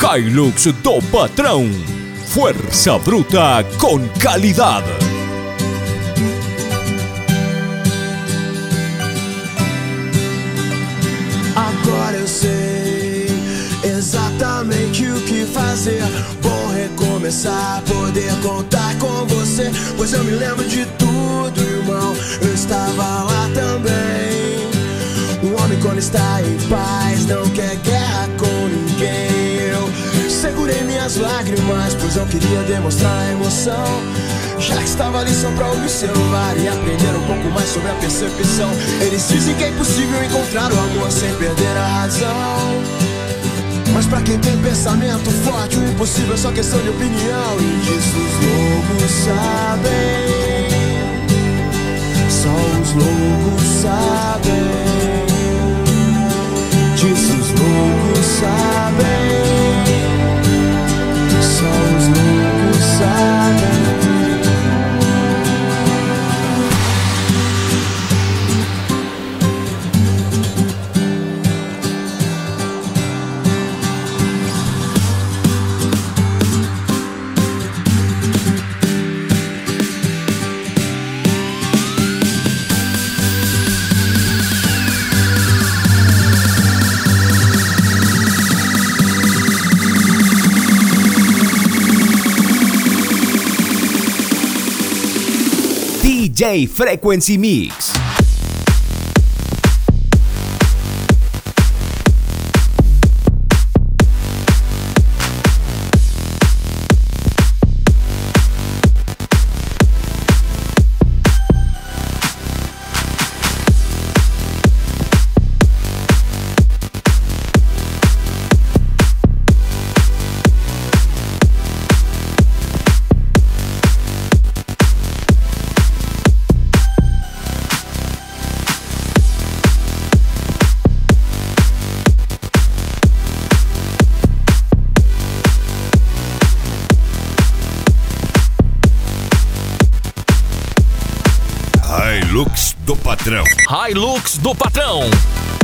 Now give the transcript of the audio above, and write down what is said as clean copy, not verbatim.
Hilux do Patrão. Fuerza bruta con calidad. Agora eu sei exatamente o que fazer. Vou recomeçar, poder contar com você. Pois eu me lembro de tudo, irmão. Eu estava lá também. Um homem quando está em paz não quer guerra com ninguém. Eu segurei minhas lágrimas, pois eu queria demonstrar a emoção. Já que estava ali só pra observar e aprender um pouco mais sobre a percepção. Eles dizem que é impossível encontrar o amor sem perder a razão. Mas pra quem tem pensamento forte, o impossível é só questão de opinião. E disso os loucos sabem. Só os loucos sabem. Disso os loucos sabem. Só os loucos sabem. DJ Frequency Mix. Hilux do Patrão. Hilux do Patrão.